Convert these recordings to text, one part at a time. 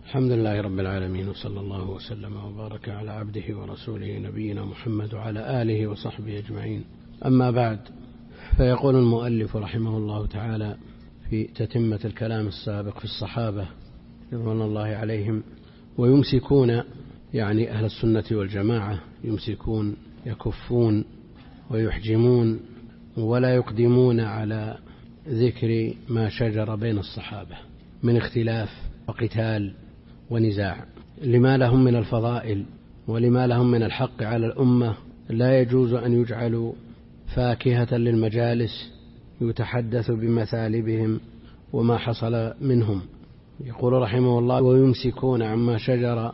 الحمد لله رب العالمين، وصلى الله وسلم وبارك على عبده ورسوله نبينا محمد وعلى آله وصحبه أجمعين. أما بعد، فيقول المؤلف رحمه الله تعالى في تتمة الكلام السابق في الصحابة رضوان الله عليهم: ويمسكون، يعني أهل السنة والجماعة، يمسكون يكفون ويحجمون ولا يقدمون على ذكر ما شجر بين الصحابة من اختلاف وقتال ونزاع، لما لهم من الفضائل ولما لهم من الحق على الأمة. لا يجوز أن يجعلوا فاكهة للمجالس يتحدث بمثالبهم وما حصل منهم. يقول رحمه الله: ويمسكون عما شجر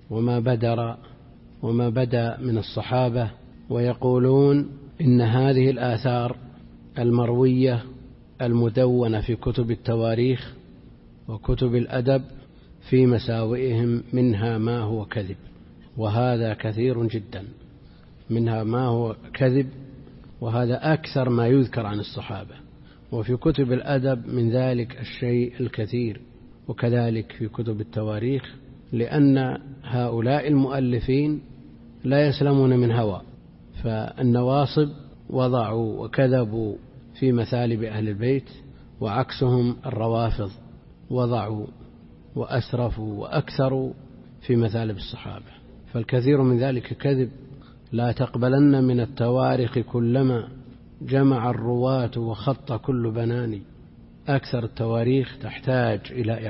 وما بدا من الصحابة، ويقولون إن هذه الآثار المروية المدونة في كتب التواريخ وكتب الأدب في مساوئهم منها ما هو كذب، وهذا كثير جدا. منها ما هو كذب، وهذا أكثر ما يذكر عن الصحابة. وفي كتب الأدب من ذلك الشيء الكثير، وكذلك في كتب التواريخ، لأن هؤلاء المؤلفين لا يسلمون من هوى. فالنواصب وضعوا وكذبوا في مثالب أهل البيت، وعكسهم الروافض وضعوا وأسرفوا وأكثروا في مثالب الصحابة. فالكثير من ذلك كذب. لا تقبلن من التواريخ كلما جمع الرواة وخط كل بناني. أكثر التواريخ تحتاج إلى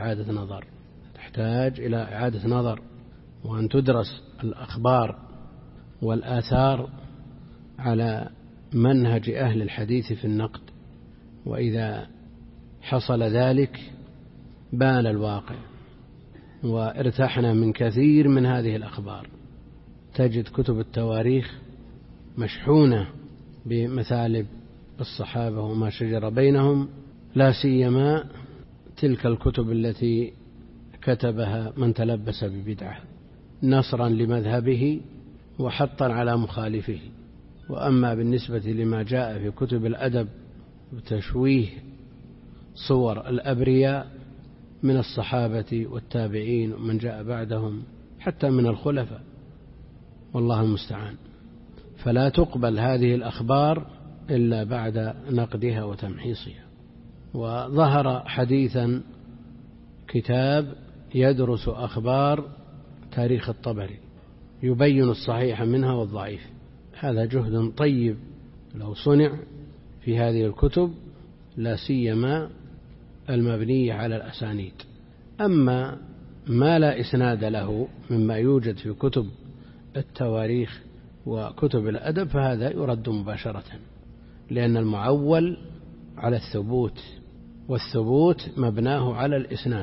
إعادة نظر، وأن تدرس الأخبار والآثار على منهج أهل الحديث في النقد. وإذا حصل ذلك بان الواقع وارتحنا من كثير من هذه الأخبار. تجد كتب التواريخ مشحونة بمثالب الصحابة وما شجر بينهم، لا سيما تلك الكتب التي كتبها من تلبس ببدعة نصرا لمذهبه وحطا على مخالفه. وأما بالنسبة لما جاء في كتب الأدب وتشويه صور الأبرياء من الصحابة والتابعين ومن جاء بعدهم حتى من الخلفاء، والله المستعان، فلا تقبل هذه الأخبار إلا بعد نقدها وتمحيصها. وظهر حديثا كتاب يدرس أخبار تاريخ الطبري، يبين الصحيح منها والضعيف. هذا جهد طيب لو صنع في هذه الكتب، لا سيما المبنية على الأسانيد. أما ما لا إسناد له مما يوجد في كتب التواريخ وكتب الأدب فهذا يرد مباشرة، لأن المعول على الثبوت، والثبوت مبناه على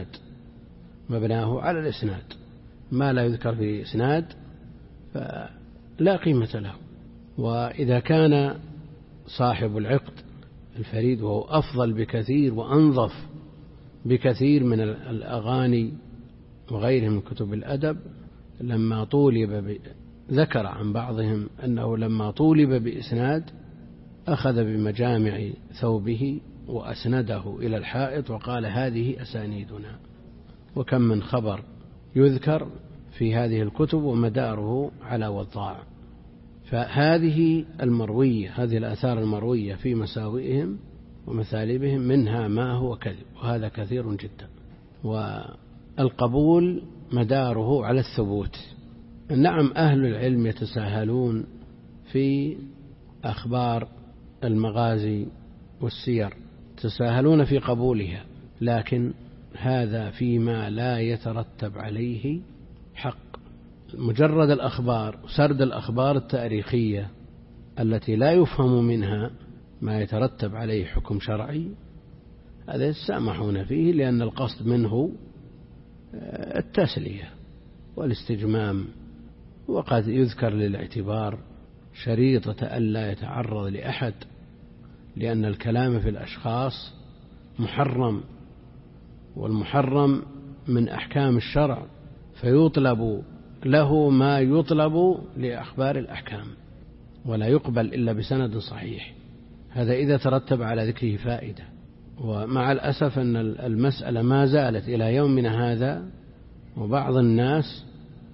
الإسناد. ما لا يذكر في إسناد فلا قيمة له. وإذا كان صاحب العقد الفريد، وهو أفضل بكثير وأنظف بكثير من الأغاني وغيرهم من كتب الأدب، لما طولب ذكر عن بعضهم أنه لما طولب بإسناد أخذ بمجامع ثوبه وأسنده إلى الحائط وقال: هذه أسانيدنا. وكم من خبر يذكر في هذه الكتب ومداره على وضاع. فهذه هذه الآثار المروية في مساوئهم ومثالبهم منها ما هو كذب، وهذا كثير جدا. والقبول مداره على الثبوت. نعم، أهل العلم يتساهلون في أخبار المغازي والسير، يتساهلون في قبولها، لكن هذا فيما لا يترتب عليه حق. مجرد الأخبار، سرد الأخبار التاريخية التي لا يفهم منها ما يترتب عليه حكم شرعي، هذا يسامحون فيه، لأن القصد منه التسلية والاستجمام. وقد يذكر للاعتبار شريطة ألا يتعرض لأحد، لأن الكلام في الأشخاص محرم، والمحرم من أحكام الشرع، فيطلب له ما يطلب لأخبار الأحكام، ولا يقبل إلا بسند صحيح. هذا إذا ترتب على ذكره فائدة. ومع الأسف أن المسألة ما زالت إلى يومنا هذا وبعض الناس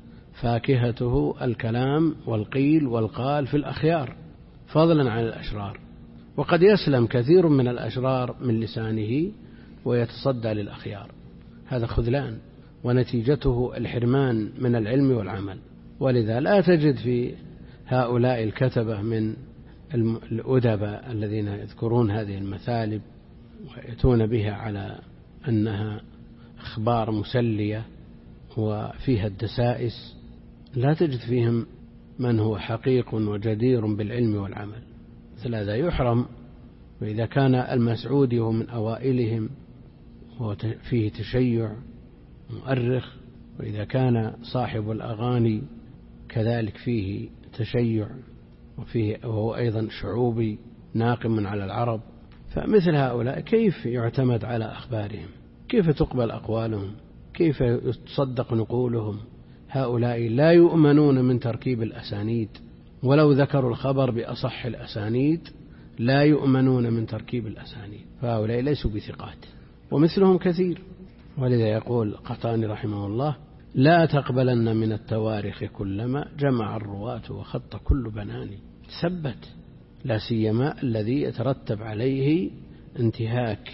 فاكهته الكلام والقيل والقال في الأخيار فضلا عن الأشرار، وقد يسلم كثير من الأشرار من لسانه ويتصدى للأخيار. هذا خذلان، ونتيجته الحرمان من العلم والعمل. ولذا لا تجد في هؤلاء الكتبة من الأدباء الذين يذكرون هذه المثالب ويأتون بها على أنها أخبار مسلية وفيها الدسائس، لا تجد فيهم من هو حقيق وجدير بالعلم والعمل. مثل هذا يحرم. وإذا كان المسعودي هو من أوائلهم وفيه تشيع مؤرخ، وإذا كان صاحب الأغاني كذلك فيه تشيع وهو أيضا شعوبي ناقم على العرب، فمثل هؤلاء كيف يعتمد على أخبارهم؟ كيف تقبل أقوالهم؟ كيف تصدق نقولهم؟ هؤلاء لا يؤمنون من تركيب الأسانيد، ولو ذكروا الخبر بأصح الأسانيد لا يؤمنون من تركيب الأسانيد، فهؤلاء ليسوا بثقات، ومثلهم كثير. ولذا يقول قحطاني رحمه الله: لا تقبلن من التواريخ كلما جمع الرواة وخط كل بناني. تثبت، لا سيما الذي يترتب عليه انتهاك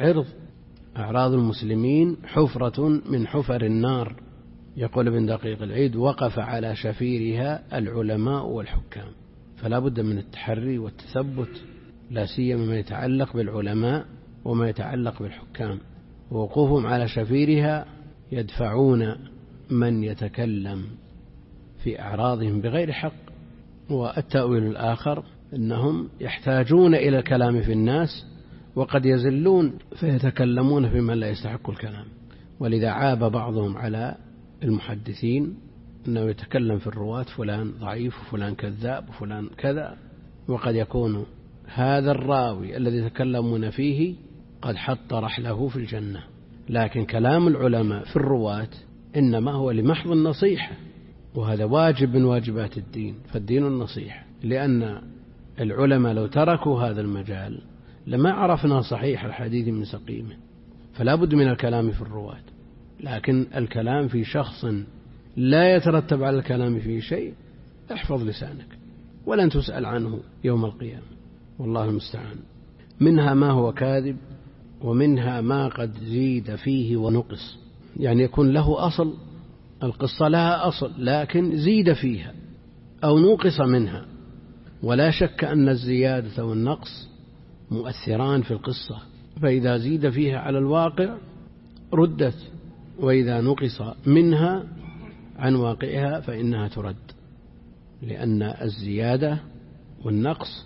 أعراض المسلمين حفرة من حفر النار. يقول ابن دقيق العيد: وقف على شفيرها العلماء والحكام. فلا بد من التحري والتثبت، لا سيما ما يتعلق بالعلماء وما يتعلق بالحكام. ووقوفهم على شفيرها يدفعون من يتكلم في أعراضهم بغير حق. والتأويل الآخر أنهم يحتاجون إلى الكلام في الناس وقد يزلون فيتكلمون فيما لا يستحق الكلام. ولذا عاب بعضهم على المحدثين أنه يتكلم في الرواة: فلان ضعيف وفلان كذاب وفلان كذا، وقد يكون هذا الراوي الذي يتكلمون فيه قد حط رحله في الجنة. لكن كلام العلماء في الرواة إنما هو لمحض النصيحة، وهذا واجب من واجبات الدين، فالدين النصيحة. لأن العلماء لو تركوا هذا المجال لما عرفنا صحيح الحديث من سقيمه، فلا بد من الكلام في الرواة. لكن الكلام في شخص لا يترتب على الكلام فيه شيء، احفظ لسانك ولن تسأل عنه يوم القيامة، والله المستعان. منها ما هو كاذب، ومنها ما قد زيد فيه ونقص، يعني يكون له أصل، القصة لها أصل لكن زيد فيها أو نقص منها. ولا شك أن الزيادة والنقص مؤثران في القصة، فإذا زيد فيها على الواقع ردت، وإذا نقص منها عن واقعها فإنها ترد، لأن الزيادة والنقص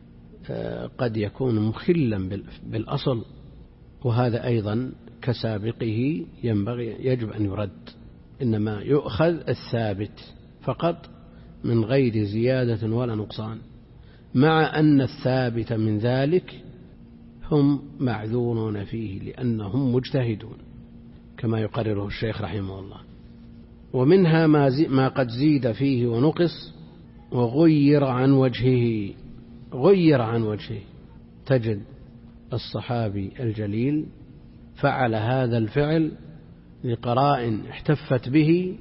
قد يكون مخلا بالأصل، وهذا أيضا كسابقه يجب أن يرد. إنما يؤخذ الثابت فقط من غير زيادة ولا نقصان، مع أن الثابت من ذلك هم معذورون فيه لأنهم مجتهدون كما يقرره الشيخ رحمه الله. ومنها ما قد زيد فيه ونقص وغير عن وجهه. غير عن وجهه، تجد الصحابي الجليل فعل هذا الفعل لقراء احتفت به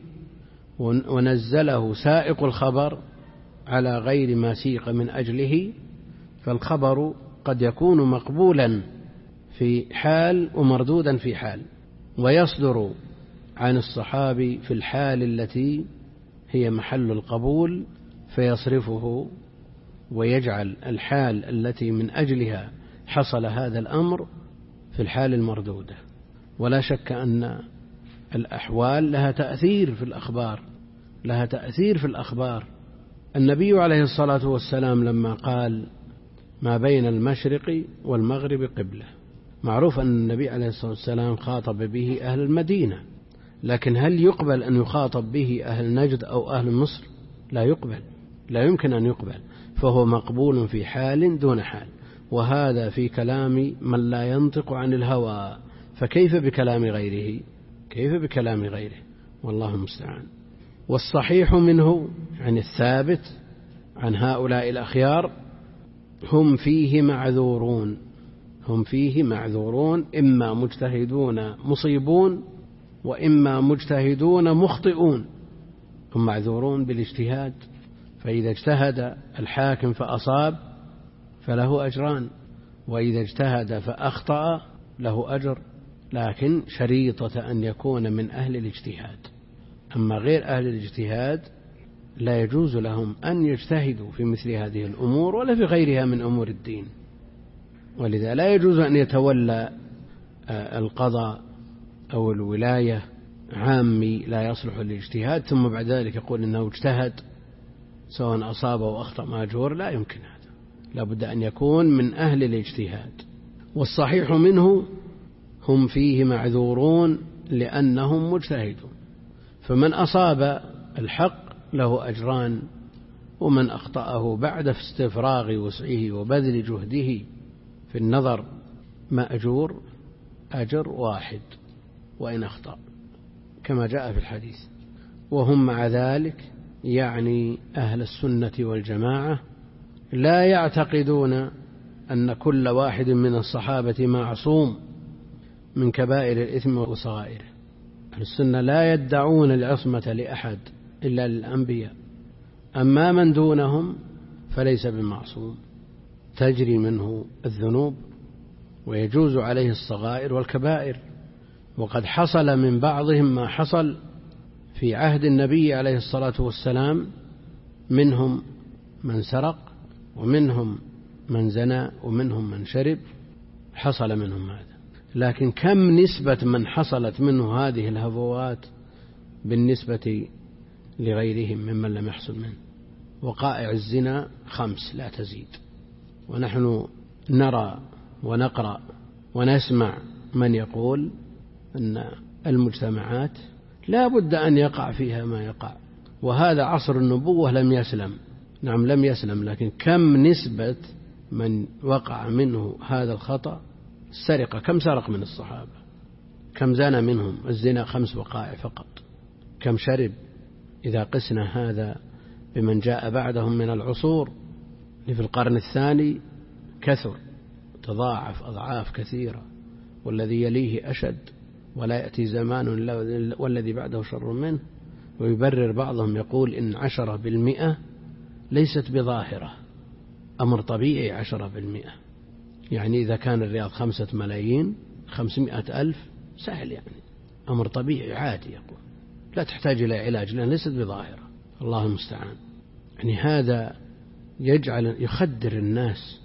ونزله سائق الخبر على غير ما سيق من أجله، فالخبر قد يكون مقبولا في حال ومردودا في حال، ويصدر عن الصحابي في الحال التي هي محل القبول فيصرفه ويجعل الحال التي من أجلها حصل هذا الأمر في الحال المردودة. ولا شك أن الأحوال لها تأثير في الأخبار، لها تأثير في الأخبار. النبي عليه الصلاة والسلام لما قال: ما بين المشرق والمغرب قبلة، معروف أن النبي عليه الصلاة والسلام خاطب به أهل المدينة، لكن هل يقبل أن يخاطب به أهل نجد أو أهل مصر؟ لا يقبل، لا يمكن أن يقبل، فهو مقبول في حال دون حال. وهذا في كلام من لا ينطق عن الهوى، فكيف بكلام غيره؟ كيف بكلام غيره؟ والله المستعان. والصحيح منه، يعني الثابت عن هؤلاء الأخيار، هم فيه معذورون، هم فيه معذورون، إما مجتهدون مصيبون وإما مجتهدون مخطئون، هم معذورون بالاجتهاد. فإذا اجتهد الحاكم فأصاب فله أجران، وإذا اجتهد فأخطأ له أجر، لكن شريطة أن يكون من أهل الاجتهاد. أما غير أهل الاجتهاد لا يجوز لهم أن يجتهدوا في مثل هذه الأمور ولا في غيرها من أمور الدين. ولذا لا يجوز أن يتولى القضاء أو الولاية عامي لا يصلح للاجتهاد ثم بعد ذلك يقول إنه اجتهد سواء أصاب أو أخطأ مأجور. لا يمكن هذا، لا بد أن يكون من أهل الاجتهاد. والصحيح منه هم فيه معذورون لأنهم مجتهدون، فمن أصاب الحق له أجران، ومن أخطأه بعد استفراغ وسعه وبذل جهده في النظر مأجور أجر واحد وإن أخطأ كما جاء في الحديث. وهم مع ذلك يعني أهل السنة والجماعة لا يعتقدون أن كل واحد من الصحابة معصوم من كبائر الإثم وصغائره. أهل السنة لا يدعون العصمة لأحد إلا للأنبياء، أما من دونهم فليس بمعصوم، تجري منه الذنوب ويجوز عليه الصغائر والكبائر. وقد حصل من بعضهم ما حصل في عهد النبي عليه الصلاة والسلام، منهم من سرق ومنهم من زنى ومنهم من شرب، حصل منهم هذا. لكن كم نسبة من حصلت منه هذه الهفوات بالنسبة لغيرهم ممن لم يحصل منه؟ وقائع الزنا 5 لا تزيد، ونحن نرى ونقرأ ونسمع من يقول أن المجتمعات لا بد أن يقع فيها ما يقع، وهذا عصر النبوة لم يسلم. نعم لم يسلم، لكن كم نسبة من وقع منه هذا الخطأ؟ السرقة كم سرق من الصحابة؟ كم زنى منهم؟ الزنا 5 وقائع فقط. كم شرب؟ إذا قسنا هذا بمن جاء بعدهم من العصور في القرن الثاني كثر، تضاعف أضعاف كثيرة، والذي يليه أشد، ولا يأتي زمان والذي بعده شر منه. ويبرر بعضهم يقول إن 10% ليست بظاهرة، أمر طبيعي 10%. يعني إذا كان الرياض 5,500,000 سهل، يعني أمر طبيعي عادي، يقول لا تحتاج إلى علاج لأن ليست بظاهرة. الله المستعان. يعني هذا يجعل يخدر الناس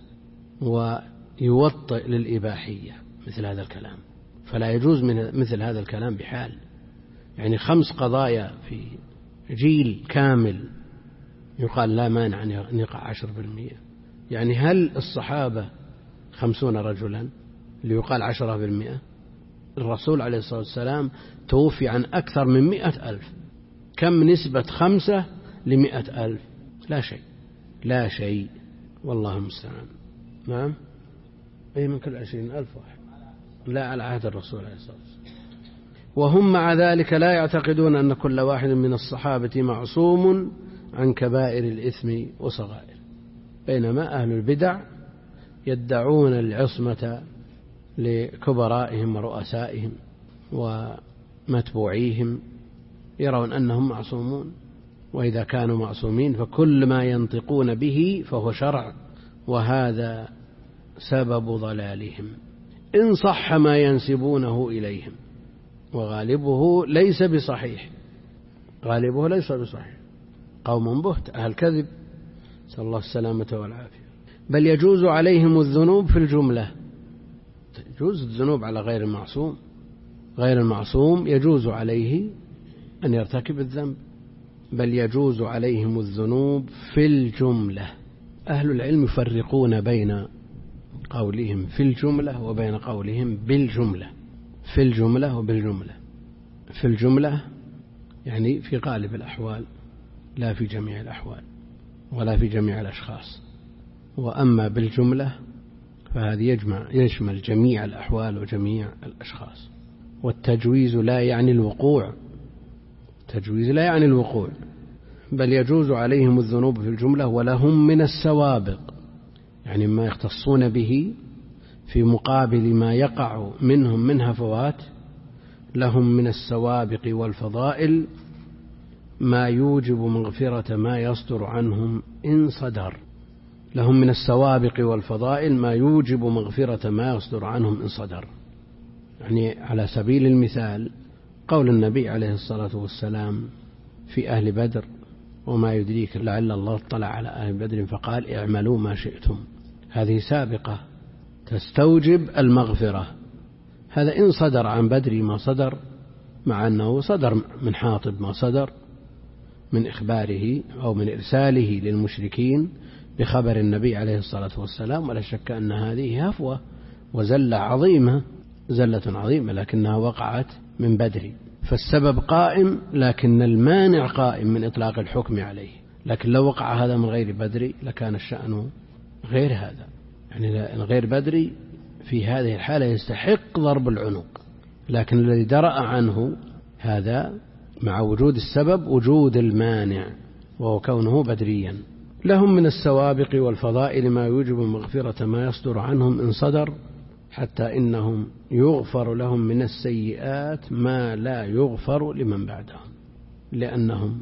ويوطئ للإباحية مثل هذا الكلام، فلا يجوز من مثل هذا الكلام بحال. يعني 5 قضايا في جيل كامل يقال لا مانع أن يقع 10%. يعني هل الصحابة 50 رجلا ليقال 10%؟ الرسول عليه الصلاة والسلام توفي عن أكثر من 100,000. كم نسبة 5 ل100,000؟ لا شيء، لا شيء، والله المستعان. نعم، أي من كل 20,000 واحد، لا على عهد الرسول عليه الصلاة والسلام. وهم مع ذلك لا يعتقدون أن كل واحد من الصحابة معصوم عن كبائر الإثم وصغائر، بينما أهل البدع يدعون العصمة لكبرائهم ورؤسائهم ومتبوعيهم، يرون أنهم معصومون، وإذا كانوا معصومين فكل ما ينطقون به فهو شرع، وهذا سبب ضلالهم إن صح ما ينسبونه إليهم. وغالبه ليس بصحيح، غالبه ليس بصحيح، قوم بهت أهل كذب، نسأل الله السلامة والعافية. بل يجوز عليهم الذنوب في الجملة، يجوز الذنوب على غير المعصوم. غير المعصوم يجوز عليه أن يرتكب الذنب، بل يجوز عليهم الذنوب في الجملة. أهل العلم يفرقون بين قولهم في الجملة وبين قولهم بالجملة. في الجملة وبالجملة. في الجملة يعني في غالب الأحوال، لا في جميع الأحوال ولا في جميع الأشخاص. وأما بالجملة فهذه يشمل جميع الأحوال وجميع الأشخاص. والتجويز لا يعني الوقوع، التجويز لا يعني الوقوع، بل يجوز عليهم الذنوب في الجملة ولهم من السوابق، يعني ما يختصون به في مقابل ما يقع منهم من هفوات، لهم من السوابق والفضائل ما يوجب مغفرة ما يصدر عنهم إن صدر. لهم من السوابق والفضائل ما يوجب مغفرة ما يصدر عنهم إن صدر. يعني على سبيل المثال قول النبي عليه الصلاة والسلام في أهل بدر: وما يدريك لعل الله اطلع على أهل بدر فقال اعملوا ما شئتم. هذه سابقة تستوجب المغفرة. هذا إن صدر عن بدر ما صدر، مع أنه صدر من حاطب ما صدر من إخباره أو من إرساله للمشركين بخبر النبي عليه الصلاة والسلام، ولا شك أن هذه هفوة وزلة عظيمة، زلة عظيمة، لكنها وقعت من بدر. فالسبب قائم، لكن المانع قائم من إطلاق الحكم عليه. لكن لو وقع هذا من غير بدر لكان الشأن غير هذا. يعني غير بدري في هذه الحالة يستحق ضرب العنق، لكن الذي درأ عنه هذا مع وجود السبب وجود المانع وهو كونه بدريا. لهم من السوابق والفضائل ما يوجب مغفرة ما يصدر عنهم إن صدر، حتى إنهم يغفر لهم من السيئات ما لا يغفر لمن بعدهم، لأنهم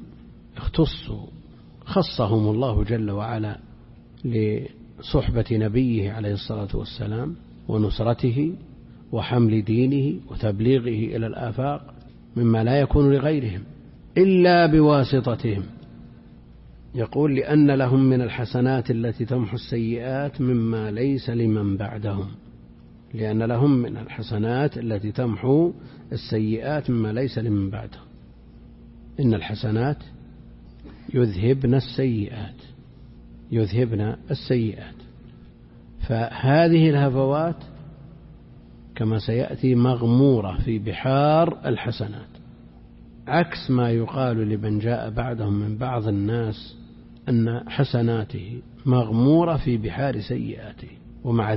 خصهم الله جل وعلا لصحبة نبيه عليه الصلاة والسلام ونصرته وحمل دينه وتبليغه إلى الآفاق مما لا يكون لغيرهم إلا بواسطتهم. يقول: لأن لهم من الحسنات التي تمحو السيئات مما ليس لمن بعدهم. لأن لهم من الحسنات التي تمحو السيئات مما ليس لمن بعدهم. إن الحسنات يذهبن السيئات. فهذه الهفوات كما سيأتي مغمورة في بحار الحسنات، عكس ما يقال لمن جاء بعدهم من بعض الناس أن حسناته مغمورة في بحار سيئاته، ومع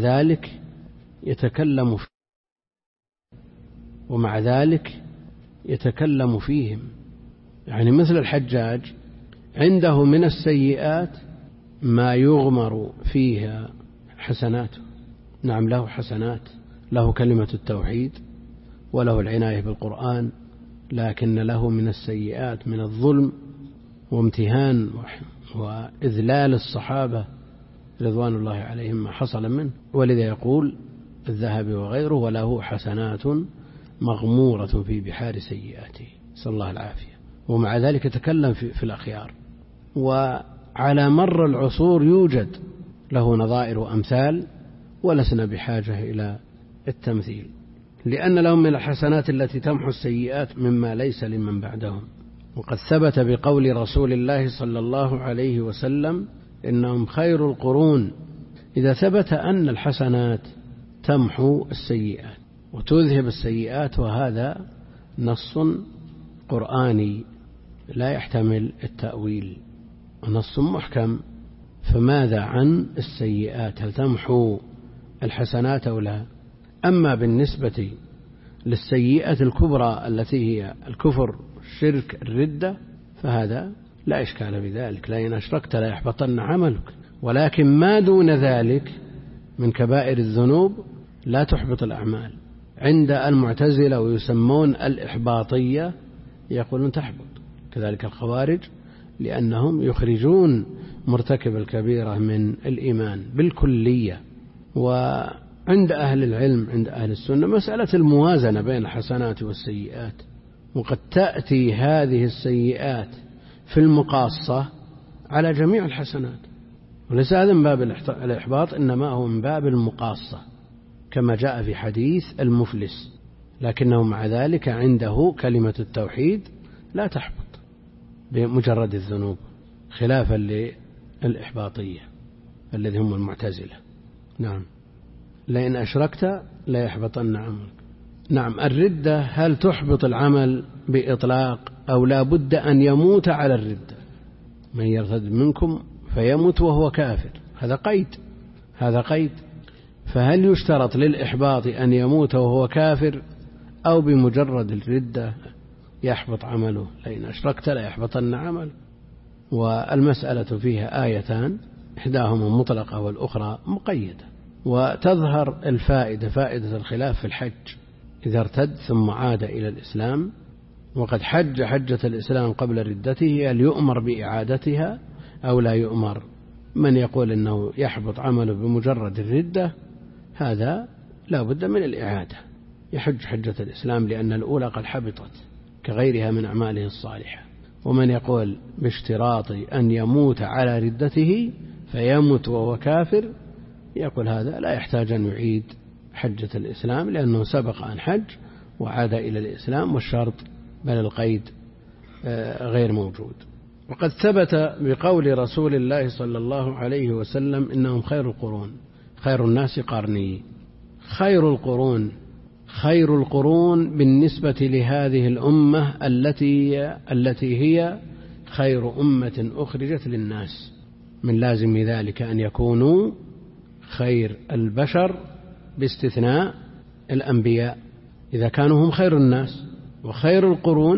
ذلك يتكلم فيهم. يعني مثل الحجاج عنده من السيئات ما يغمر فيها حسناته. نعم، له حسنات، له كلمة التوحيد وله العناية بالقرآن، لكن له من السيئات من الظلم وامتهان وإذلال الصحابة رضوان الله عليهم ما حصل منه. ولذا يقول الذهبي وغيره: وله حسنات مغمورة في بحار سيئاته، نسأل الله العافية. ومع ذلك يتكلم في الأخيار. وعلى مر العصور يوجد له نظائر وأمثال، ولسنا بحاجة إلى التمثيل، لأن لهم من الحسنات التي تمحو السيئات مما ليس لمن بعدهم. وقد ثبت بقول رسول الله صلى الله عليه وسلم: إنهم خير القرون. إذا ثبت أن الحسنات تمحو السيئات وتذهب السيئات، وهذا نص قرآني لا يحتمل التأويل ونص محكم، فماذا عن السيئات؟ هل تمحو الحسنات أو لا؟ أما بالنسبة للسيئة الكبرى التي هي الكفر، الشرك، الردة، فهذا لا إشكال بذلك، لئن أشركت لا يحبطن عملك. ولكن ما دون ذلك من كبائر الذنوب لا تحبط الأعمال. عند المعتزلة ويسمون الإحباطية يقولون تحبط، كذلك الخوارج، لأنهم يخرجون مرتكب الكبيرة من الإيمان بالكلية. وعند أهل العلم، عند أهل السنة، مسألة الموازنة بين الحسنات والسيئات. وقد تأتي هذه السيئات في المقاصة على جميع الحسنات، وليس هذا من باب الإحباط، إنما هو من باب المقاصة كما جاء في حديث المفلس. لكنه مع ذلك عنده كلمة التوحيد لا تحبط بمجرد الذنوب، خلافا للإحباطية الذي هم المعتزلة. نعم، لئن أشركت لا يحبطن عملك. نعم، الردة هل تحبط العمل بإطلاق أو لا بد أن يموت على الردة؟ من يرتد منكم فيموت وهو كافر، هذا قيد. فهل يشترط للإحباط أن يموت وهو كافر، أو بمجرد الردة يحبط عمله؟ لئن أشركت لا يحبطن عمل. والمسألة فيها آيتان، إحداهما مطلقة والأخرى مقيدة. وتظهر فائدة الخلاف في الحج، إذا ارتد ثم عاد إلى الإسلام وقد حج حجة الإسلام قبل ردته، هل يؤمر بإعادتها أو لا يؤمر؟ من يقول أنه يحبط عمله بمجرد الردة هذا لا بد من الإعادة، يحج حجة الإسلام لأن الأولى قد حبطت كغيرها من أعماله الصالحة. ومن يقول باشتراط أن يموت على ردته فيموت وهو كافر، يقول هذا لا يحتاج أن يعيد حجة الإسلام لأنه سبق أن حج وعاد إلى الإسلام، والشرط بل القيد غير موجود. وقد ثبت بقول رسول الله صلى الله عليه وسلم إنهم خير القرون، خير الناس قرني. خير القرون بالنسبة لهذه الأمة التي هي خير أمة أخرجت للناس، من لازم ذلك أن يكونوا خير البشر باستثناء الأنبياء إذا كانوا هم خير الناس. وخير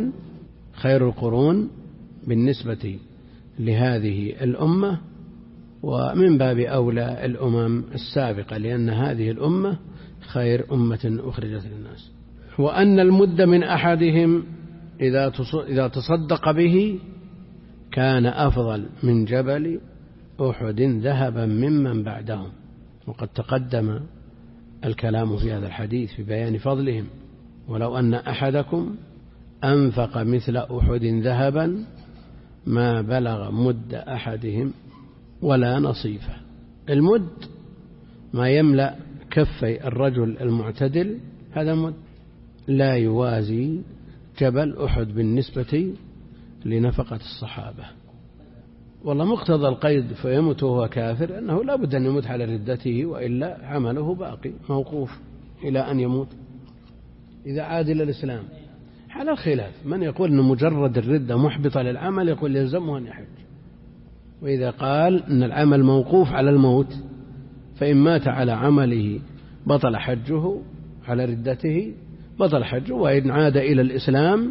القرون بالنسبة لهذه الأمة، ومن باب أولى الأمم السابقة، لأن هذه الأمة خير أمة أخرجت للناس. وأن المد من أحدهم إذا تصدق به كان أفضل من جبل أحد ذهبا ممن بعدهم. وقد تقدم الكلام في هذا الحديث في بيان فضلهم. ولو أن أحدكم أنفق مثل أحد ذهبا ما بلغ مد أحدهم ولا نصيفه. المد ما يملأ كفي الرجل المعتدل، هذا مد، لا يوازي جبل أحد بالنسبة لنفقة الصحابة. والله مقتضى القيد فيموت وهو كافر أنه لا بد أن يموت على ردته، وإلا عمله باقي موقوف إلى أن يموت إذا عاد إلى الإسلام. على الخلاف، من يقول أن مجرد الردة محبطة للعمل يقول يلزمه أن يحج، وإذا قال أن العمل موقوف على الموت فإن مات على عمله بطل حجه، على ردته بطل حجه، وإن عاد إلى الإسلام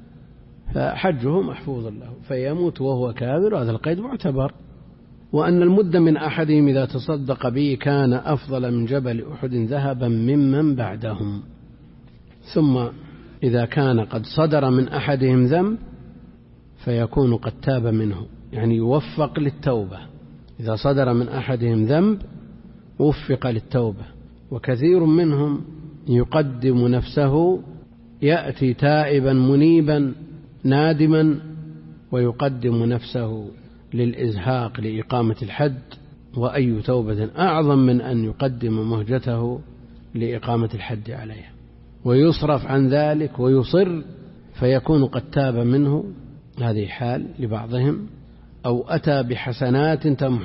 فحجه محفوظ له فيموت وهو كافر، هذا القيد معتبر. وأن المد من أحدهم إذا تصدق به كان أفضل من جبل أحد ذهبا ممن بعدهم. ثم إذا كان قد صدر من أحدهم ذنب فيكون قد تاب منه، يعني يوفق للتوبة. إذا صدر من أحدهم ذنب وفق للتوبة. وكثير منهم يقدم نفسه، يأتي تائبا منيبا نادما ويقدم نفسه للإزهاق لإقامة الحد، وأي توبة أعظم من أن يقدم مهجته لإقامة الحد عليه، ويصرف عن ذلك ويصر فيكون قد تاب منه. هذه حال لبعضهم. أو أتى بحسنات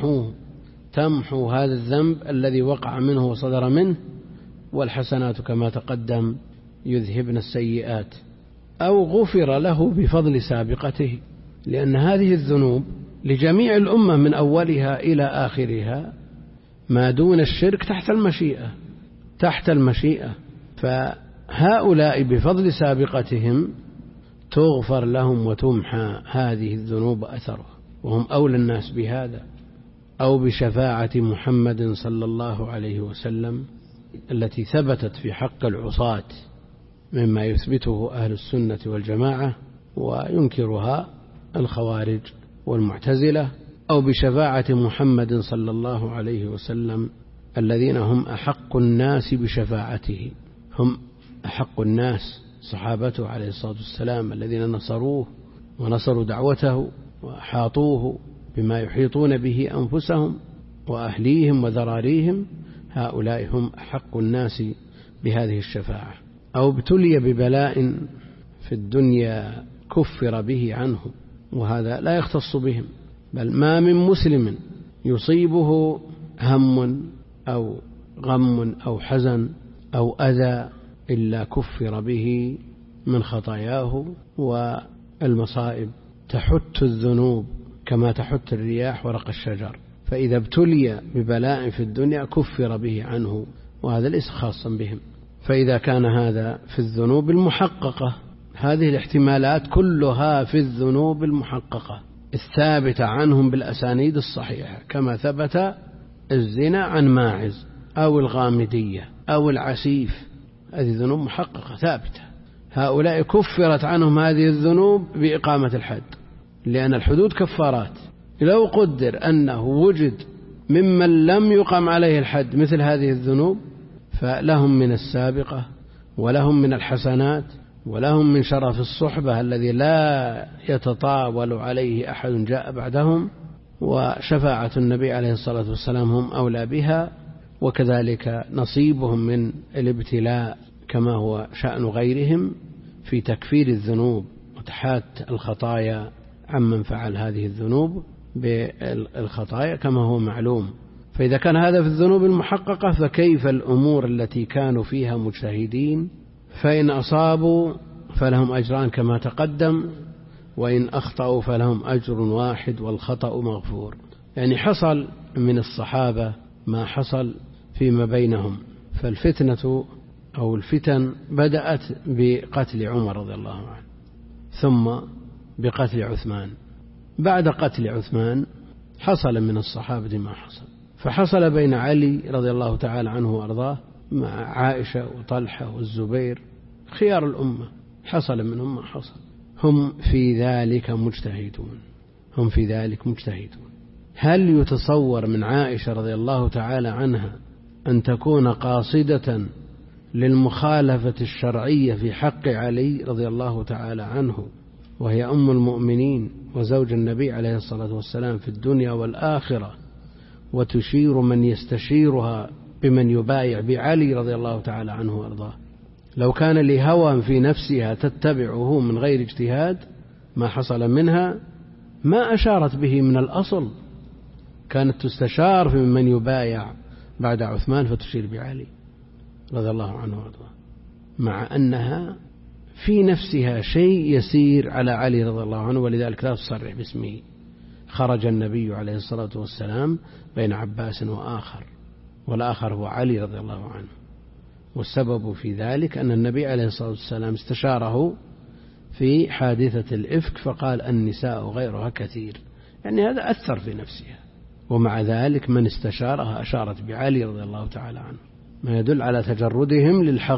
تمحو هذا الذنب الذي وقع منه وصدر منه، والحسنات كما تقدم يذهبن السيئات. أو غفر له بفضل سابقته، لأن هذه الذنوب لجميع الأمة من أولها إلى آخرها ما دون الشرك تحت المشيئة، فهؤلاء بفضل سابقتهم تغفر لهم وتمحى هذه الذنوب أثره، وهم أولى الناس بهذا. أو بشفاعة محمد صلى الله عليه وسلم التي ثبتت في حق العصاة مما يثبته أهل السنة والجماعة وينكرها الخوارج والمعتزلة. أو بشفاعة محمد صلى الله عليه وسلم الذين هم أحق الناس بشفاعته، هم أحق الناس صحابته عليه الصلاة والسلام الذين نصروه ونصروا دعوته وحاطوه بما يحيطون به أنفسهم وأهليهم وذراريهم، هؤلاء هم أحق الناس بهذه الشفاعة. أو ابتلي ببلاء في الدنيا كفر به عنه، وهذا لا يختص بهم، بل ما من مسلم يصيبه هم أو غم أو حزن أو أذى إلا كفر به من خطاياه. والمصائب تحت الذنوب كما تحت الرياح ورق الشجر، فإذا ابتلي ببلاء في الدنيا كفر به عنه، وهذا ليس خاصا بهم. فإذا كان هذا في الذنوب المحققة، هذه الاحتمالات كلها في الذنوب المحققة الثابتة عنهم بالأسانيد الصحيحة، كما ثبت الزنا عن ماعز أو الغامدية أو العسيف هذه ذنوب محققة ثابتة. هؤلاء كفرت عنهم هذه الذنوب بإقامة الحد، لأن الحدود كفارات. لو قدر أنه وجد ممن لم يقم عليه الحد مثل هذه الذنوب فلهم من السابقة ولهم من الحسنات ولهم من شرف الصحبة الذي لا يتطاول عليه أحد جاء بعدهم، وشفاعة النبي عليه الصلاة والسلام هم أولى بها، وكذلك نصيبهم من الابتلاء كما هو شأن غيرهم في تكفير الذنوب وتحات الخطايا عمن فعل هذه الذنوب بالخطايا كما هو معلوم. فإذا كان هذا في الذنوب المحققة فكيف الأمور التي كانوا فيها مجتهدين؟ فإن أصابوا فلهم أجران كما تقدم، وإن أخطأوا فلهم أجر واحد والخطأ مغفور. يعني حصل من الصحابة ما حصل فيما بينهم، فالفتنة أو الفتن بدأت بقتل عمر رضي الله عنه ثم بقتل عثمان. بعد قتل عثمان حصل من الصحابة ما حصل، فحصل بين علي رضي الله تعالى عنه وأرضاه مع عائشة وطلحة والزبير خيار الأمة، حصل منهم ما حصل. هم في ذلك مجتهدون، هم في ذلك مجتهدون. هل يتصور من عائشة رضي الله تعالى عنها أن تكون قاصدة للمخالفة الشرعية في حق علي رضي الله تعالى عنه، وهي أم المؤمنين وزوج النبي عليه الصلاة والسلام في الدنيا والآخرة، وتشير من يستشيرها بمن يبايع بعلي رضي الله تعالى عنه وأرضاه؟ لو كان لهوى في نفسها تتبعه من غير اجتهاد ما حصل منها ما أشارت به من الأصل، كانت تستشار في من يبايع بعد عثمان فتشير بعلي رضي الله عنه وارضاه، مع أنها في نفسها شيء يسير على علي رضي الله عنه، ولذلك لا تصرح باسمه. خرج النبي عليه الصلاة والسلام بين عباس وآخر، والآخر هو علي رضي الله عنه، والسبب في ذلك أن النبي عليه الصلاة والسلام استشاره في حادثة الإفك فقال النساء غيرها كثير، يعني هذا أثر في نفسها، ومع ذلك من استشارها أشارت بعلي رضي الله تعالى عنه، ما يدل على تجردهم للحق.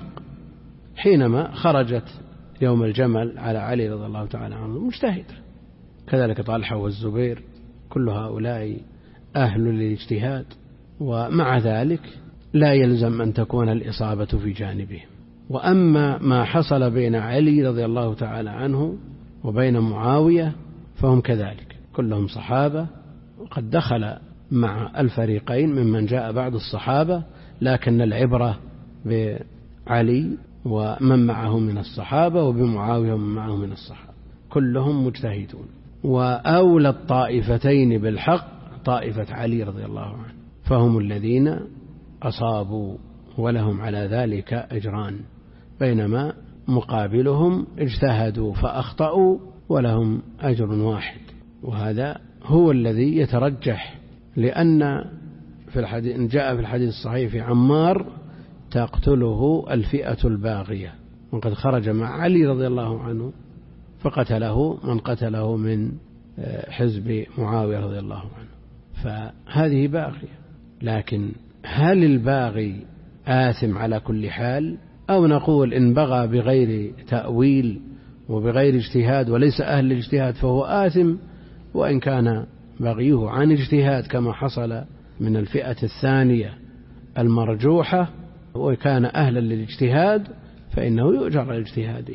حينما خرجت يوم الجمل على علي رضي الله تعالى عنه مجتهدة، كذلك طلحة والزبير كل هؤلاء أهل للاجتهاد، ومع ذلك لا يلزم أن تكون الإصابة في جانبهم. وأما ما حصل بين علي رضي الله تعالى عنه وبين معاوية فهم كذلك كلهم صحابة، وقد دخل مع الفريقين ممن جاء بعد الصحابة، لكن العبرة بعلي ومن معه من الصحابة وبمعاوية ومن معه من الصحابة، كلهم مجتهدون. وأولى الطائفتين بالحق طائفة علي رضي الله عنه، فهم الذين أصابوا ولهم على ذلك أجران، بينما مقابلهم اجتهدوا فأخطأوا ولهم أجر واحد. وهذا هو الذي يترجح، لأن في الحديث جاء في الحديث الصحيح في عمار تقتله الفئة الباغية، وقد خرج مع علي رضي الله عنه فقتله من قتله من حزب معاوية رضي الله عنه، فهذه باغية. لكن هل الباغي آثم على كل حال، أو نقول إن بغى بغير تأويل وبغير اجتهاد وليس أهل الاجتهاد فهو آثم، وإن كان بغيه عن اجتهاد كما حصل من الفئة الثانية المرجوحة وكان أهلا للاجتهاد فإنه يؤجر على اجتهاده،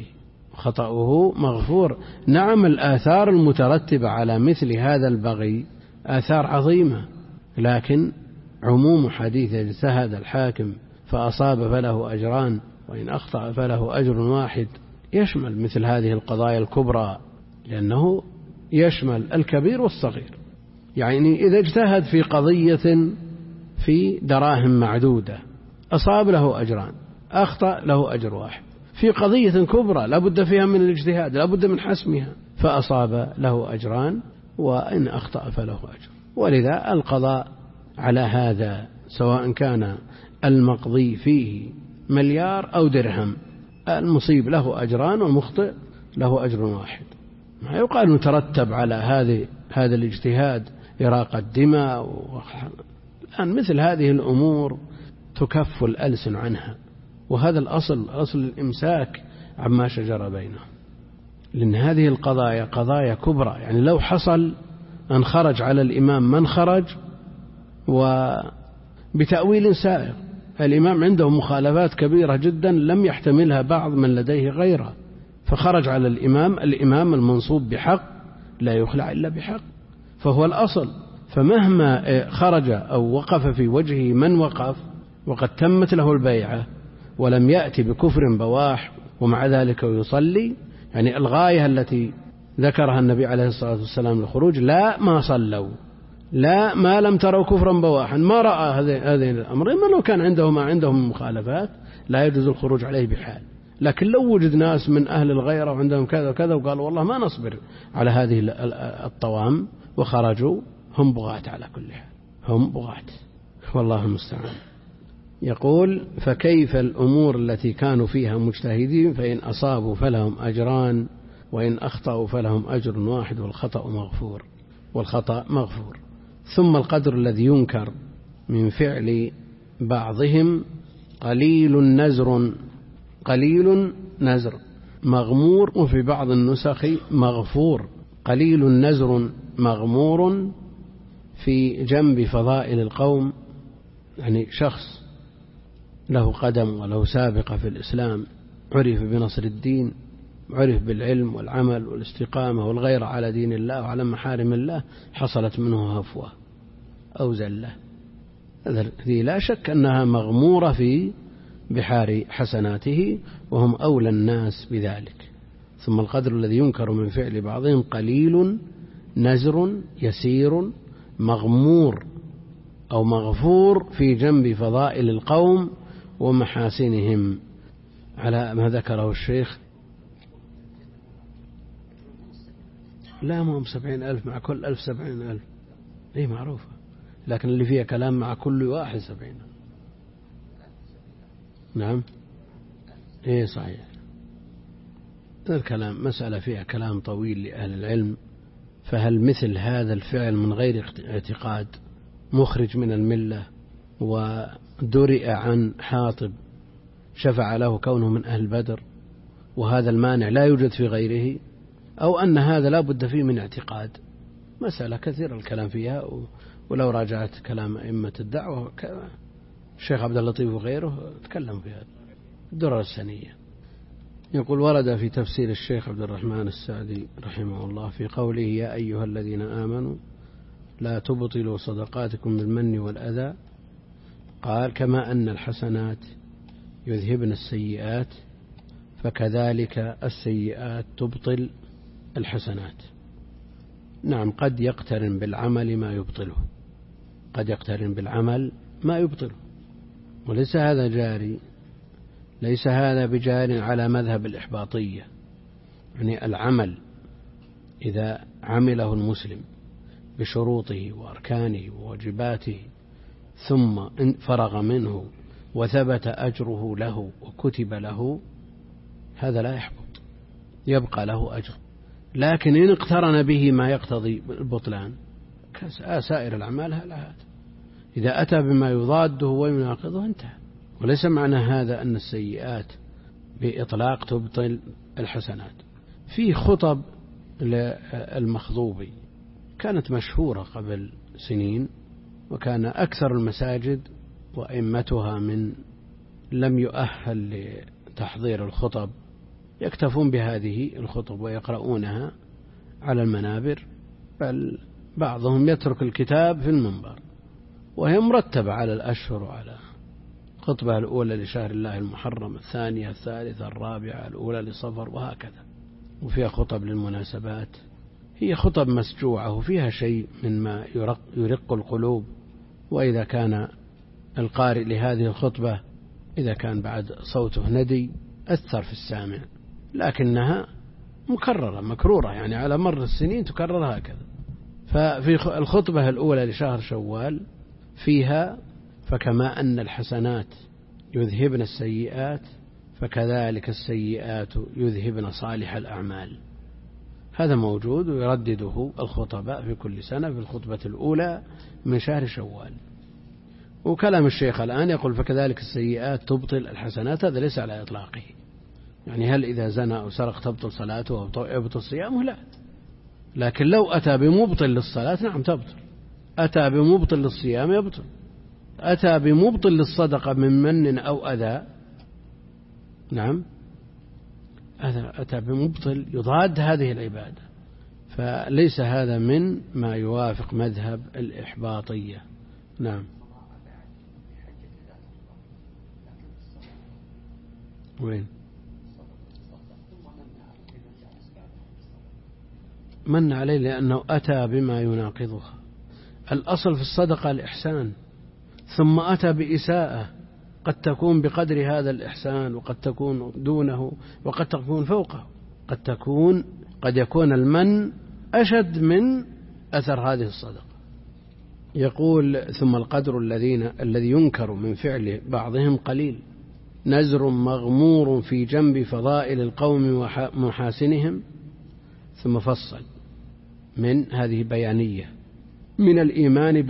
خطأه مغفور. نعم الآثار المترتبة على مثل هذا البغي آثار عظيمة، لكن عموم حديث اجتهد الحاكم فأصاب فله أجران وإن أخطأ فله أجر واحد يشمل مثل هذه القضايا الكبرى، لأنه يشمل الكبير والصغير. يعني إذا اجتهد في قضية في دراهم معدودة أصاب له أجران، أخطأ له أجر واحد. في قضية كبرى لابد فيها من الاجتهاد، لابد من حسمها، فأصاب له أجران وإن أخطأ فله أجر. ولذا القضاء على هذا سواء كان المقضي فيه مليار أو درهم، المصيب له أجران والمخطئ له أجر واحد. ما يقال نترتب على هذا الاجتهاد إراقة دماء الآن مثل هذه الأمور تكف الألسن عنها، وهذا الأصل، أصل الإمساك عما شجر بينهم، لأن هذه القضايا قضايا كبرى. يعني لو حصل أن خرج على الإمام من خرج وبتأويل سائغ، الإمام عنده مخالفات كبيرة جدا لم يحتملها بعض من لديه غيره، فخرج على الإمام المنصوب بحق لا يخلع إلا بحق، فهو الأصل. فمهما خرج أو وقف في وجهه من وقف وقد تمت له البيعة ولم يأتي بكفر بواح ومع ذلك يصلي، يعني الغاية التي ذكرها النبي عليه الصلاة والسلام للخروج، لا ما صلوا، لا ما لم تروا كفرا بواحا، ما رأى هذين الأمر. إما لو كان عندهم مخالفات لا يجوز الخروج عليه بحال، لكن لو وجد ناس من أهل الغيرة وعندهم كذا وكذا وقالوا والله ما نصبر على هذه الطوام وخرجوا، هم بغاة على كل حال، هم بغاة، والله المستعان. يقول: فكيف الأمور التي كانوا فيها مجتهدين، فإن أصابوا فلهم أجران وإن أخطأوا فلهم أجر واحد والخطأ مغفور. ثم القدر الذي ينكر من فعل بعضهم قليل نزر مغمور، وفي بعض النسخ مغفور. قليل نزر مغمور في جنب فضائل القوم، يعني شخص له قدم وله سابقة في الإسلام، عرف بنصر الدين، عرف بالعلم والعمل والاستقامة والغير على دين الله وعلى محارم الله، حصلت منه هفوة أو زلة، هذه لا شك أنها مغمورة في بحار حسناته، وهم أولى الناس بذلك. ثم القدر الذي ينكر من فعل بعضهم قليل نزر يسير مغمور أو مغفور في جنب فضائل القوم ومحاسنهم، على ما ذكره الشيخ. لا، مهم 70,000 مع كل 1000 70,000، إيه معروفة، لكن اللي فيها كلام مع كل واحد 70. نعم، إيه صحيح. الكلام مسألة فيها كلام طويل لأهل العلم، فهل مثل هذا الفعل من غير اعتقاد مخرج من الملة ودرئ عن حاطب شفع له كونه من أهل بدر، وهذا المانع لا يوجد في غيره، أو أن هذا لا بد فيه من اعتقاد؟ مسألة كثير الكلام فيها، ولو راجعت كلام أئمة الدعوة الشيخ عبد اللطيف وغيره تكلم في هذا الدرر السنية. يقول: ورد في تفسير الشيخ عبد الرحمن السعدي رحمه الله في قوله: يا أيها الذين آمنوا لا تبطلوا صدقاتكم بالمن والأذى، قال: كما أن الحسنات يذهبن السيئات فكذلك السيئات تبطل الحسنات. نعم، قد يقترن بالعمل ما يبطله، قد يقترن بالعمل ما يبطله، وليس هذا جاري، ليس هذا بجار على مذهب الإحباطية. يعني العمل إذا عمله المسلم بشروطه وأركانه وواجباته ثم فرغ منه وثبت أجره له وكتب له، هذا لا يحبط، يبقى له أجر. لكن إن اقترن به ما يقتضي البطلان كسائر الأعمال، هذا إذا أتى بما يضاده ويناقضه انتهى. وليس معنى هذا أن السيئات بإطلاق تبطل الحسنات. في خطب للمخضوبي كانت مشهورة قبل سنين، وكان أكثر المساجد وأئمتها من لم يؤهل لتحضير الخطب يكتفون بهذه الخطب ويقرؤونها على المنابر، بل بعضهم يترك الكتاب في المنبر، وهي مرتبة على الأشهر، وعلى الخطبة الأولى لشهر الله المحرم، الثانية الثالثة الرابعة الأولى لصفر، وهكذا. وفيها خطب للمناسبات، هي خطب مسجوعة وفيها شيء مما يرق القلوب. وإذا كان القارئ لهذه الخطبة إذا كان بعد صوته ندي أثر في السامع، لكنها مكررة مكرورة، يعني على مر السنين تكرر هكذا. ففي الخطبة الأولى لشهر شوال فيها: فكما أن الحسنات يذهبن السيئات فكذلك السيئات يذهبن صالح الأعمال. هذا موجود ويردده الخطباء في كل سنة في الخطبة الأولى من شهر شوال. وكلام الشيخ الآن يقول فكذلك السيئات تبطل الحسنات، هذا ليس على إطلاقه. يعني هل إذا زنى أو سرق تبطل صلاته أو يبطل صيامه؟ لا، لكن لو أتى بمبطل للصلاة نعم تبطل، أتى بمبطل للصيام يبطل، أتى بمبطل للصدقة من من أو أذى نعم أتى بمبطل يضاد هذه العبادة، فليس هذا من ما يوافق مذهب الإحباطية. نعم. وين من عليه؟ لأنه أتى بما يناقضها. الأصل في الصدقة الإحسان، ثم أتى بإساءة قد تكون بقدر هذا الإحسان وقد تكون دونه وقد تكون فوقه، قد يكون المن أشد من أثر هذه الصدقة. يقول ثم القدر الذي ينكر من فعل بعضهم قليل، نزر مغمور في جنب فضائل القوم ومحاسنهم. ثم فصل من هذه بيانية من الإيمان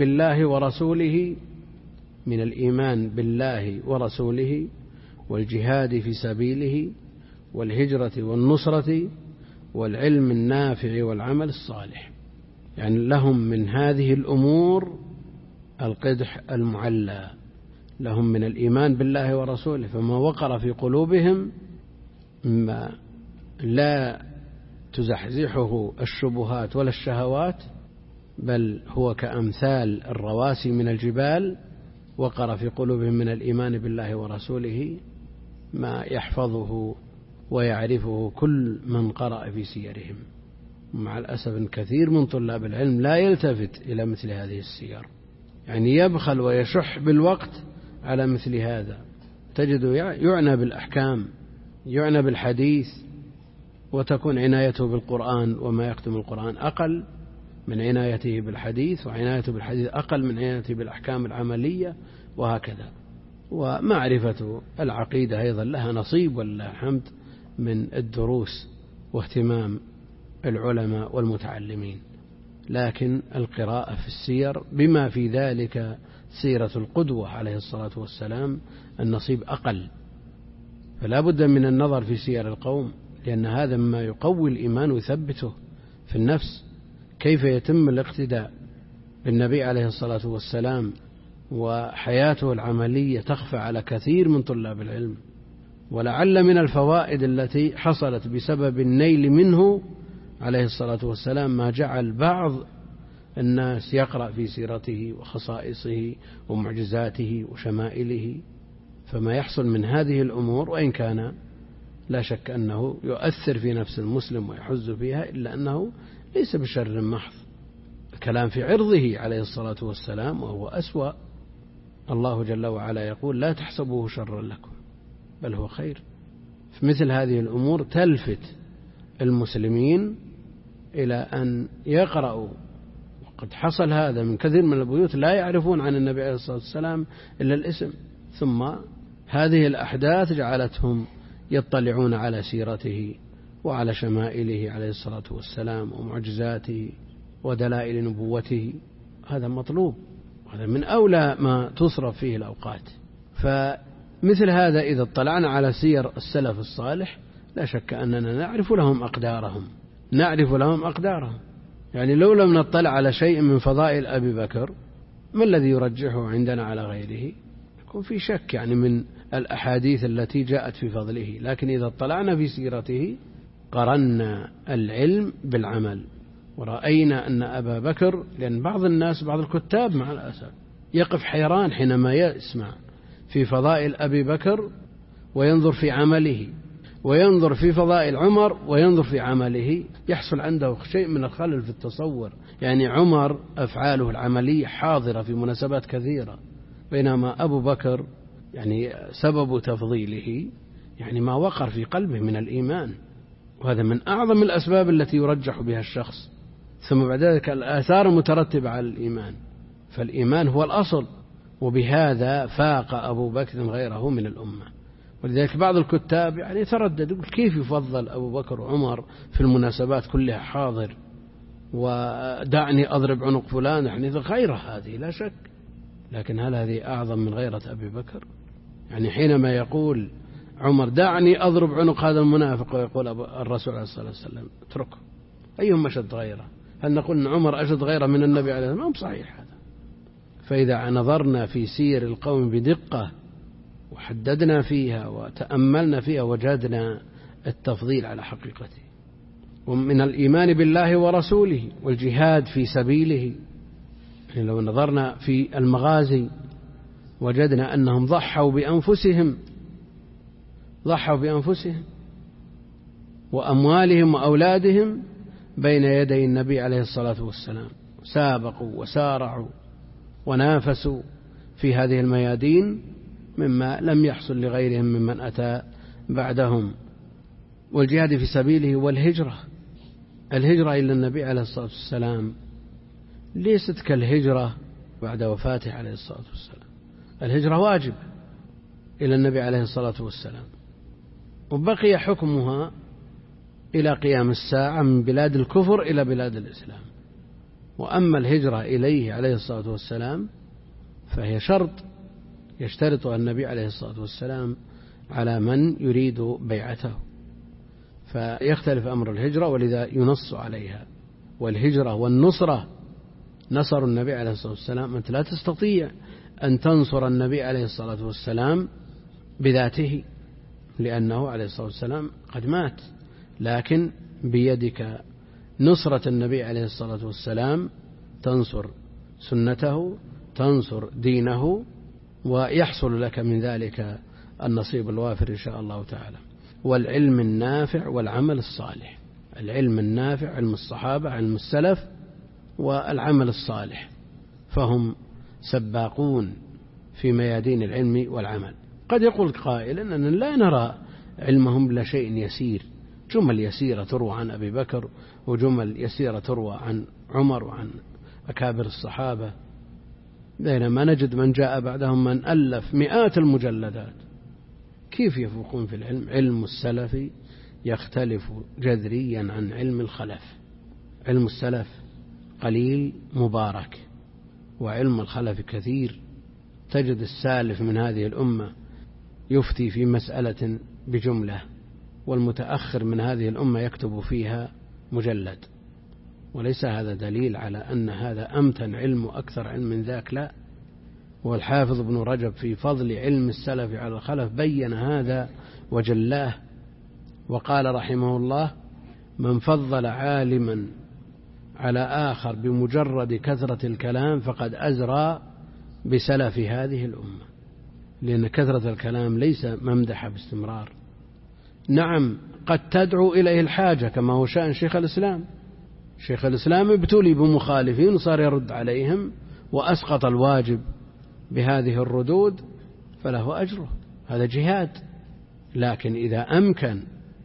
بالله ورسوله والجهاد في سبيله والهجرة والنصرة والعلم النافع والعمل الصالح. يعني لهم من هذه الأمور القدح المعلى، لهم من الإيمان بالله ورسوله فما وقر في قلوبهم ما لا تزحزحه الشبهات ولا الشهوات، بل هو كأمثال الرواسي من الجبال، وقر في قلوبهم من الإيمان بالله ورسوله ما يحفظه ويعرفه كل من قرأ في سيرهم. مع الأسف كثير من طلاب العلم لا يلتفت إلى مثل هذه السير، يعني يبخل ويشح بالوقت على مثل هذا. تجد يعنى بالأحكام، يعنى بالحديث، وتكون عنايته بالقرآن وما يختم القرآن أقل من عنايته بالحديث، وعنايته بالحديث أقل من عنايته بالأحكام العملية، وهكذا. ومعرفة العقيدة أيضا لها نصيب والله الحمد من الدروس واهتمام العلماء والمتعلمين، لكن القراءة في السير بما في ذلك سيرة القدوة عليه الصلاة والسلام النصيب أقل، فلا بد من النظر في سير القوم، لأن هذا مما يقوي الإيمان ويثبته في النفس. كيف يتم الاقتداء بالنبي عليه الصلاة والسلام وحياته العملية تخفى على كثير من طلاب العلم، ولعل من الفوائد التي حصلت بسبب النيل منه عليه الصلاة والسلام ما جعل بعض الناس يقرأ في سيرته وخصائصه ومعجزاته وشمائله. فما يحصل من هذه الأمور وإن كان لا شك أنه يؤثر في نفس المسلم ويحز فيها، إلا أنه ليس بشر محض، الكلام في عرضه عليه الصلاة والسلام وهو أسوأ. الله جل وعلا يقول لا تحسبوه شرا لكم بل هو خير. في مثل هذه الأمور تلفت المسلمين إلى أن يقرأوا، وقد حصل هذا من كثير من البيوت لا يعرفون عن النبي عليه الصلاة والسلام إلا الاسم، ثم هذه الأحداث جعلتهم يطلعون على سيرته وعلى شمائله عليه الصلاة والسلام ومعجزاته ودلائل نبوته. هذا مطلوب، هذا من أولى ما تصرف فيه الأوقات. فمثل هذا إذا اطلعنا على سير السلف الصالح لا شك أننا نعرف لهم أقدارهم. يعني لو لم نطلع على شيء من فضائل أبي بكر ما الذي يرجحه عندنا على غيره؟ يكون في شك يعني من الأحاديث التي جاءت في فضله. لكن إذا اطلعنا في سيرته قرنا العلم بالعمل، ورأينا أن أبا بكر، لأن بعض الناس بعض الكتاب مع الأسف يقف حيران حينما يسمع في فضائل أبي بكر وينظر في عمله، وينظر في فضائل عمر وينظر في عمله، يحصل عنده شيء من الخلل في التصور. يعني عمر أفعاله العملية حاضرة في مناسبات كثيرة، بينما أبو بكر يعني سبب تفضيله يعني ما وقر في قلبه من الإيمان، وهذا من أعظم الأسباب التي يرجح بها الشخص. ثم بعد ذلك الآثار المترتبة على الإيمان، فالإيمان هو الأصل، وبهذا فاق أبو بكر غيره من الأمة. ولذلك بعض الكتاب يعني يتردد يقول كيف يفضل أبو بكر وعمر في المناسبات كلها حاضر، ودعني أضرب عنق فلان، يعني غير هذه لا شك. لكن هل هذه أعظم من غيرة أبي بكر؟ يعني حينما يقول عمر دعني أضرب عنق هذا المنافق، ويقول الرسول عليه الصلاة والسلام اتركه، أيهم أشد غيره؟ هل نقول أن عمر أشد غيره من النبي عليه الصلاة والسلام؟ ما صحيح هذا. فإذا نظرنا في سير القوم بدقة وحددنا فيها وتأملنا فيها وجدنا التفضيل على حقيقته. ومن الإيمان بالله ورسوله والجهاد في سبيله، يعني لو نظرنا في المغازي وجدنا أنهم ضحوا بأنفسهم وأموالهم وأولادهم بين يدي النبي عليه الصلاة والسلام، سابقوا وسارعوا ونافسوا في هذه الميادين مما لم يحصل لغيرهم ممن أتى بعدهم. والجهاد في سبيله والهجرة، الهجرة إلى النبي عليه الصلاة والسلام ليست كالهجرة بعد وفاته عليه الصلاة والسلام. الهجرة واجب إلى النبي عليه الصلاة والسلام، وبقي حكمها إلى قيام الساعة من بلاد الكفر إلى بلاد الإسلام. وأما الهجرة إليه عليه الصلاة والسلام فهي شرط يشترطها النبي عليه الصلاة والسلام على من يريد بيعته، فيختلف أمر الهجرة، ولذا ينص عليها. والهجرة والنصرة، نصر النبي عليه الصلاة والسلام، أنت لا تستطيع أن تنصر النبي عليه الصلاة والسلام بذاته لأنه عليه الصلاة والسلام قد مات، لكن بيدك نصرة النبي عليه الصلاة والسلام، تنصر سنته، تنصر دينه، ويحصل لك من ذلك النصيب الوافر إن شاء الله تعالى. والعلم النافع والعمل الصالح، العلم النافع علم الصحابة علم السلف، والعمل الصالح، فهم سباقون في ميادين العلم والعمل. قد يقول قائل أننا لا نرى علمهم إلا شيء يسير، جمل يسيرة تروى عن أبي بكر وجمل يسيرة تروى عن عمر وعن أكابر الصحابة، بينما نجد من جاء بعدهم من ألف مئات المجلدات. كيف يفوقون في العلم؟ علم السلف يختلف جذريا عن علم الخلف. علم السلف قليل مبارك، وعلم الخلف كثير. تجد السالف من هذه الأمة يفتي في مسألة بجملة، والمتأخر من هذه الأمة يكتب فيها مجلد، وليس هذا دليل على أن هذا أمتن علم وأكثر علم من ذاك، لا. والحافظ ابن رجب في فضل علم السلف على الخلف بين هذا وجلاه، وقال رحمه الله: من فضل عالما على آخر بمجرد كثرة الكلام فقد أزرى بسلف هذه الأمة، لأن كثرة الكلام ليس ممدح باستمرار. نعم قد تدعو إليه الحاجة، كما هو شأن شيخ الإسلام. شيخ الإسلام ابتلي بمخالفين وصار يرد عليهم وأسقط الواجب بهذه الردود، فله أجره، هذا جهاد. لكن إذا أمكن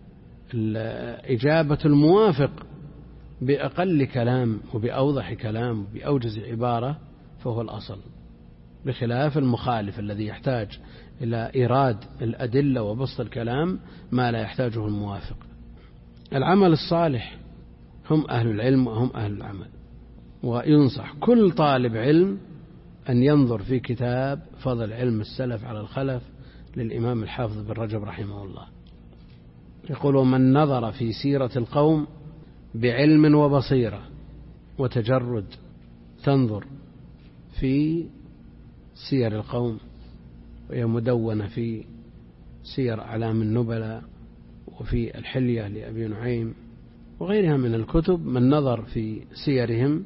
إجابة الموافق بأقل كلام وبأوضح كلام وبأوجز عبارة فهو الأصل، بخلاف المخالف الذي يحتاج إلى إيراد الأدلة وبسط الكلام ما لا يحتاجه الموافق. العمل الصالح هم أهل العلم وهم أهل العمل، وينصح كل طالب علم أن ينظر في كتاب فضل علم السلف على الخلف للإمام الحافظ بن رجب رحمه الله. يقول: ومن نظر في سيرة القوم بعلم وبصيرة وتجرد، تنظر في سير القوم، وهي مدونة في سير أعلام النبلاء وفي الحلية لأبي نعيم وغيرها من الكتب. من نظر في سيرهم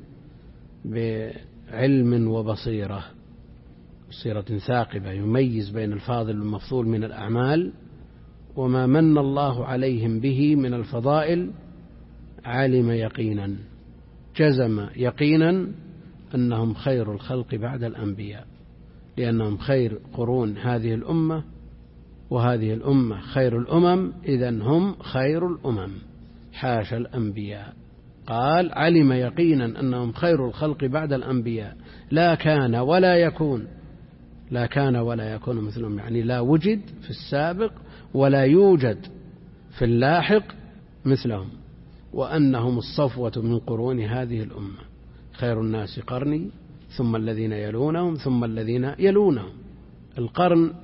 بعلم وبصيرة، بصيرة ثاقبة، يميز بين الفاضل والمفضول من الأعمال وما من الله عليهم به من الفضائل، علم يقينا، جزم يقينا أنهم خير الخلق بعد الأنبياء، لأنهم خير قرون هذه الأمة، وهذه الأمة خير الأمم، إذن هم خير الأمم، حاشا الأنبياء. قال: علم يقينا أنهم خير الخلق بعد الأنبياء، لا كان ولا يكون، لا كان ولا يكون مثلهم، يعني لا وجد في السابق ولا يوجد في اللاحق مثلهم، وأنهم الصفوة من قرون هذه الأمة، خير الناس قرني ثم الذين يلونهم ثم الذين يلونهم. القرن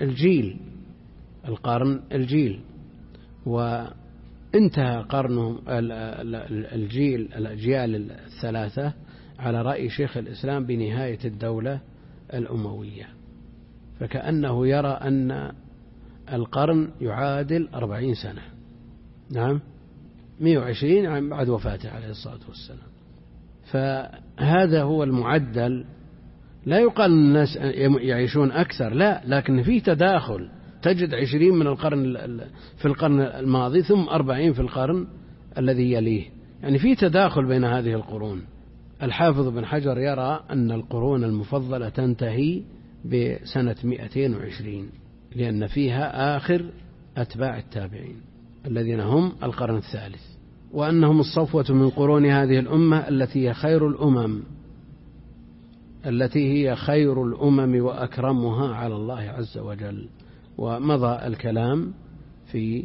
الجيل، وانتهى قرنهم الأجيال الثلاثة على رأي شيخ الإسلام بنهاية الدولة الأموية، فكأنه يرى أن القرن يعادل 40 سنة، نعم 120 بعد وفاته عليه الصلاة والسلام. فهذا هو المعدل. لا يقال الناس يعيشون أكثر، لا، لكن في تداخل. تجد 20 من في القرن الماضي، ثم 40 في القرن الذي يليه، يعني في تداخل بين هذه القرون. الحافظ بن حجر يرى أن القرون المفضلة تنتهي بسنة 220، لأن فيها آخر أتباع التابعين الذين هم القرن الثالث، وأنهم الصفوة من قرون هذه الأمة التي هي خير الأمم وأكرمها على الله عز وجل. ومضى الكلام في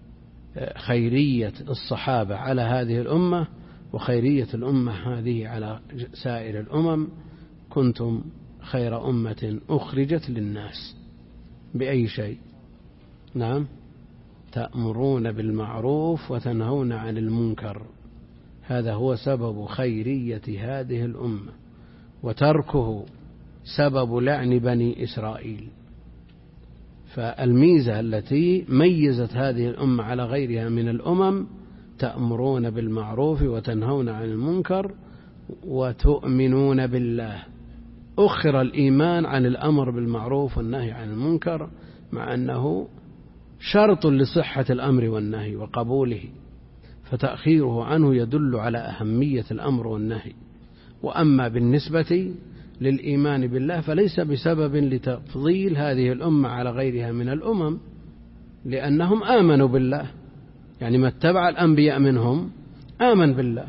خيرية الصحابة على هذه الأمة وخيرية الأمة هذه على سائر الأمم. كنتم خير أمة أخرجت للناس بأي شيء؟ نعم، تأمرون بالمعروف وتنهون عن المنكر. هذا هو سبب خيرية هذه الأمة، وتركه سبب لعن بني إسرائيل. فالميزة التي ميزت هذه الأمة على غيرها من الأمم: تأمرون بالمعروف وتنهون عن المنكر وتؤمنون بالله. أخر الإيمان عن الأمر بالمعروف والنهي عن المنكر، مع أنه شرط لصحة الأمر والنهي وقبوله، فتأخيره عنه يدل على أهمية الأمر والنهي. وأما بالنسبة للإيمان بالله فليس بسبب لتفضيل هذه الأمة على غيرها من الأمم، لأنهم آمنوا بالله، يعني ما اتبع الأنبياء منهم آمن بالله،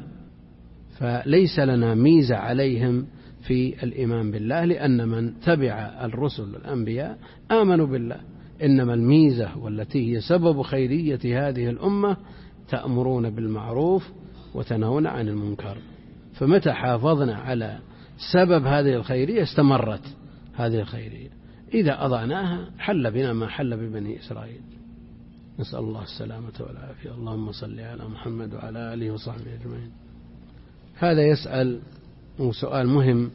فليس لنا ميزة عليهم في الإيمان بالله، لأن من تبع الرسل الأنبياء آمنوا بالله. إنما الميزة والتي هي سبب خيرية هذه الأمة: تأمرون بالمعروف وتنهون عن المنكر. فمتى حافظنا على سبب هذه الخيرية استمرت هذه الخيرية. إذا أضعناها حل بنا ما حل ببني إسرائيل. نسأل الله السلامة والعافية. اللهم صل على محمد وعلى آله وصحبه أجمعين. هذا يسأل سؤال مهم،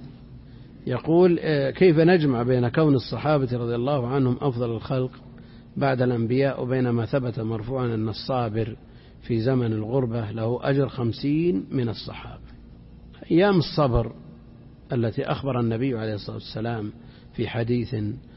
يقول: كيف نجمع بين كون الصحابة رضي الله عنهم أفضل الخلق بعد الأنبياء وبين ما ثبت مرفوعا أن الصابر في زمن الغربة له أجر 50 من الصحابة؟ أيام الصبر التي أخبر النبي عليه الصلاة والسلام في حديث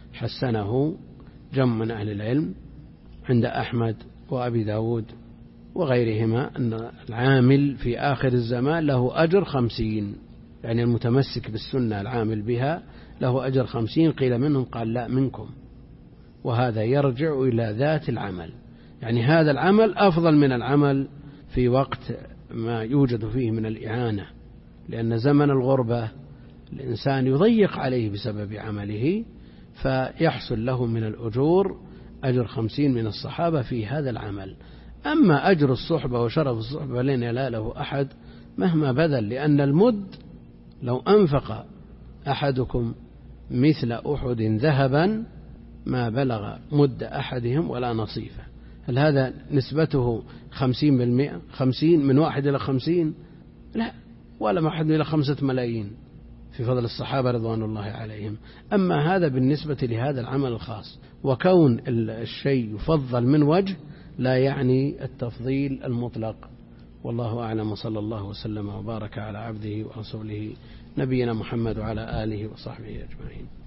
حسنه جمع من أهل العلم عند أحمد وأبي داود وغيرهما، أن العامل في آخر الزمان له أجر 50، يعني المتمسك بالسنة العامل بها له أجر 50. قيل منهم، قال لا منكم. وهذا يرجع إلى ذات العمل، يعني هذا العمل أفضل من العمل في وقت ما يوجد فيه من الإعانة، لأن زمن الغربة الإنسان يضيق عليه بسبب عمله، فيحصل له من الأجور أجر 50 من الصحابة في هذا العمل. أما أجر الصحبة وشرف الصحبة لن يناله أحد مهما بذل، لأن المد لو أنفق أحدكم مثل أحد ذهبا ما بلغ مد أحدهم ولا نصيفه. هل هذا نسبته 50%؟ 50 من 1 إلى 50؟ لا، ولا 1 إلى 5 ملايين في فضل الصحابة رضوان الله عليهم. أما هذا بالنسبة لهذا العمل الخاص. وكون الشيء يفضل من وجه لا يعني التفضيل المطلق. والله أعلم، وصلى الله وسلم وبارك على عبده ورسوله نبينا محمد وعلى آله وصحبه أجمعين.